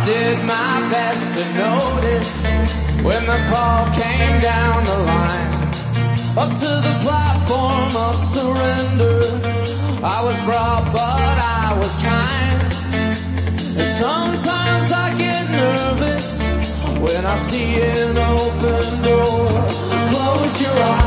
did my best to notice when the call came down the line. Up to the platform of surrender, I was brought but I was kind. And sometimes I get nervous when I see an open door. Close your eyes.